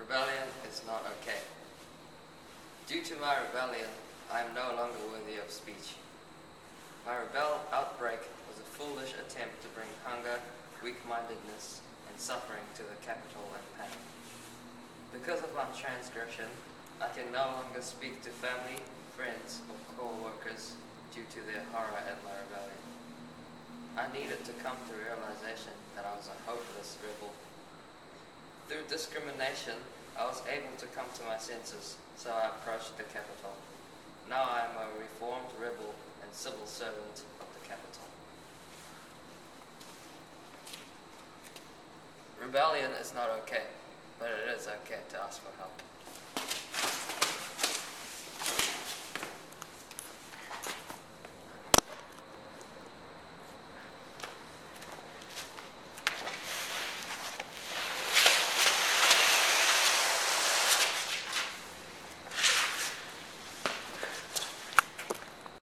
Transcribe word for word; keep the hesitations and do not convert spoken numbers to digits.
Rebellion is not okay. Due to my rebellion, I am no longer worthy of speech. My rebel outbreak was a foolish attempt to bring hunger, weak-mindedness, and suffering to the capital and pain. Because of my transgression, I can no longer speak to family, friends, or co-workers due to their horror at my rebellion. I needed to come to realization that I was a hopeless rebel. Through discrimination, I was able to come to my senses, so I approached the capital. Now I am a reformed rebel and civil servant of the capital. Rebellion is not okay, but it is okay to ask for help.